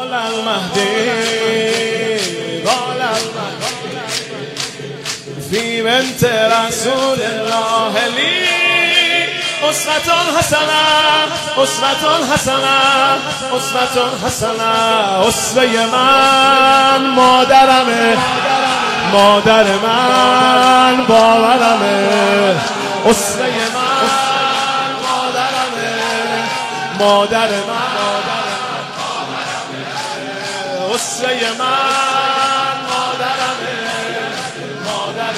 المهدي قال المهدي في بنت رسول الله لي أسوة حسنة أسوة حسنة أسوة حسنة. أسوه من مادرمه مادر من باورمه. أسوه من مادرمه مادر من أسوه من مادرمه مادر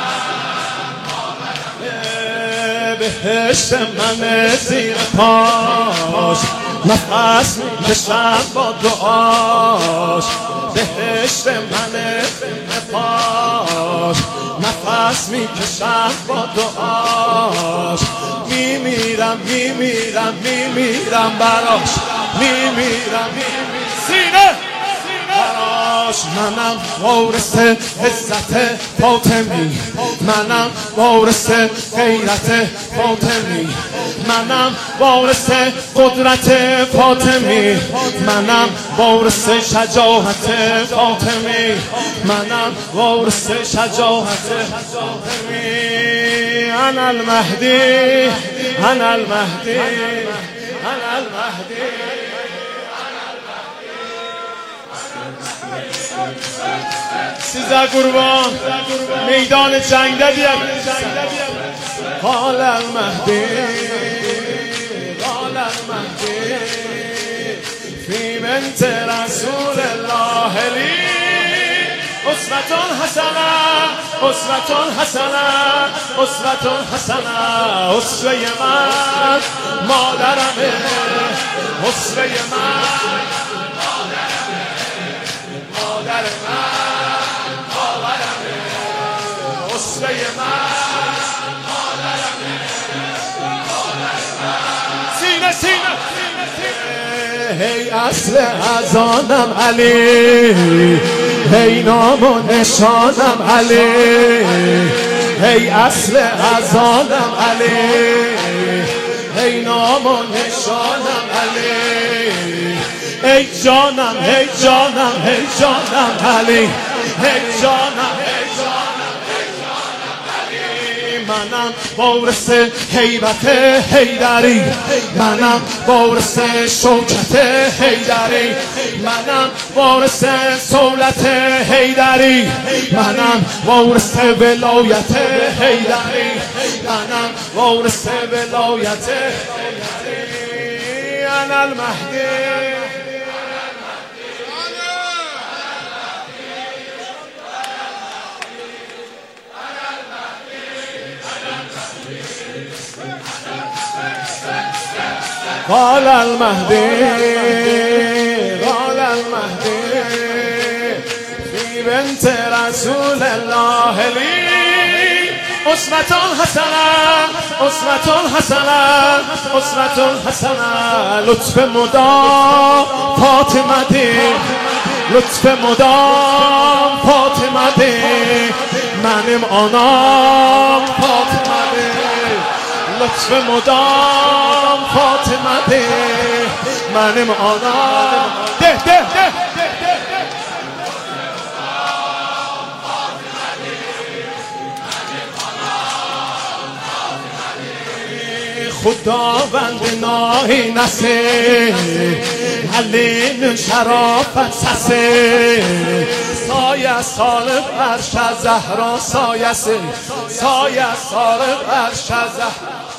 من بهشت من زیر پاش نفس میکشم با دعاش. بهشت من زیر پاش نفس میکشم با دعاش. میمیرم میمیرم میمیرم براش میمیرم سینه براش. منم وارث عزت فاطمی منم وارث غیرت فاطمی منم وارث قدرت فاطمی منم وارث شجاعت فاطمی منم وارث شجاعت فاطمی. انا المهدی انا المهدی انا المهدی. سیزده قربان میدان جنگ ده بیاد. قال المهدی قال المهدی فی بنت رسول الله لی أسوة حسنة أسوة حسنة أسوة حسنة. أسوه من مادرمه أسوه من مادر من باورمه. أسوه من مادرمه سینه سینه. هی اصل اذانم علی هی نام و نشانم علی هی اصل اذانم علی هی نام و نشانم علی. ای جانم ای جانم ای جانم علی ای جانم ای جانم ای جانم علی. منم وارث هیبت حیدری منم وارث شوکت حیدری منم وارث صولت حیدری منم وارث ولایت حیدری منم وارث ولایت حیدری. انا المهدی قال المهدي قال المهدي في بنت رسول الله لي أسوة حسنة أسوة حسنة أسوة حسنة. لطف مدام فاطمه دی لطف مدام فاطمه دی منم آنام فاطمه دی لطف مدام فاطمه دی منم آنام ده ده ده خداوند ناهی نسه علیم شرافت سسه سایه سال برش زهرا سایه سه سایه سال برش زهرا